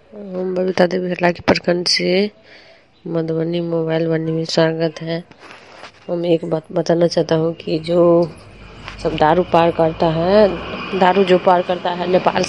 हम बबीता देवी हरलाखी प्रखंड से मधुबनी मोबाइल बनने में स्वागत है। हम एक बात बताना चाहता हूँ कि जो सब दारू पार करता है, दारू जो पार करता है नेपाल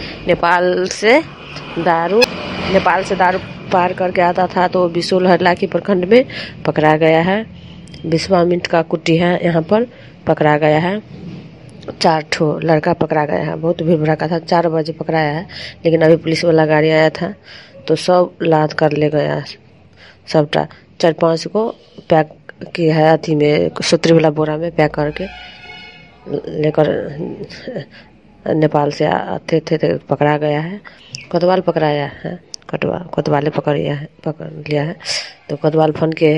से दारू पार करके आता था तो बिशोल हरलाखी प्रखंड में पकड़ा गया है। विश्वामित्र का कुटी है, यहाँ पर पकड़ा गया है। 4 ठो लड़का पकड़ा गया है। बहुत भीड़ भड़का था, 4 बजे पकड़ाया है, लेकिन अभी पुलिस वाला गाड़ी आया था तो सब लाद कर ले गया। सबटा 4-5 को पैक किया है, अथी में सूत्री वाला बोरा में पैक करके लेकर नेपाल से आते थे पकड़ा गया है। कोतवाल पकड़ाया है, कोतवाले पकड़ लिया है। तो कोतवाल फोन के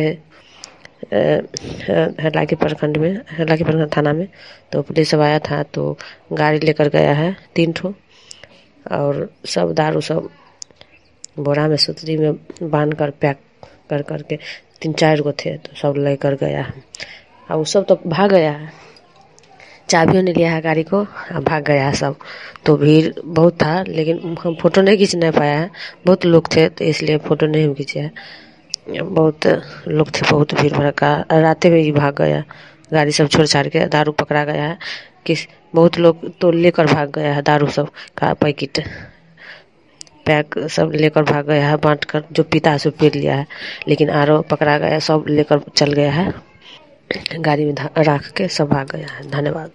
हरलाखी प्रखंड थाना में तो पुलिस सब आया था तो गाड़ी लेकर गया है 3 ठो, और सब दारू सब बोरा में सूतरी में बांध कर पैक कर करके 3-4 गो थे तो सब लेकर गया है। और वो सब तो भाग गया है, चाबियों ने लिया है गाड़ी को, भाग गया है सब। तो भीड़ बहुत था, लेकिन हम फोटो नहीं खींच नहीं पाया है, बहुत लोग थे तो इसलिए फोटो नहीं हम खींचे है। बहुत लोग थे, बहुत भीड़ भड़का, राते में ही भाग गया। गाड़ी सब छोड़ छाड़ के दारू पकड़ा गया है। बहुत लोग तो लेकर भाग गया है, दारू सब का पैकेट पैक सब लेकर भाग गया है, बांट कर जो पीता है सो पी लिया है। लेकिन आरो पकड़ा गया, सब लेकर चल गया है, गाड़ी में रख के सब भाग गया है। धन्यवाद।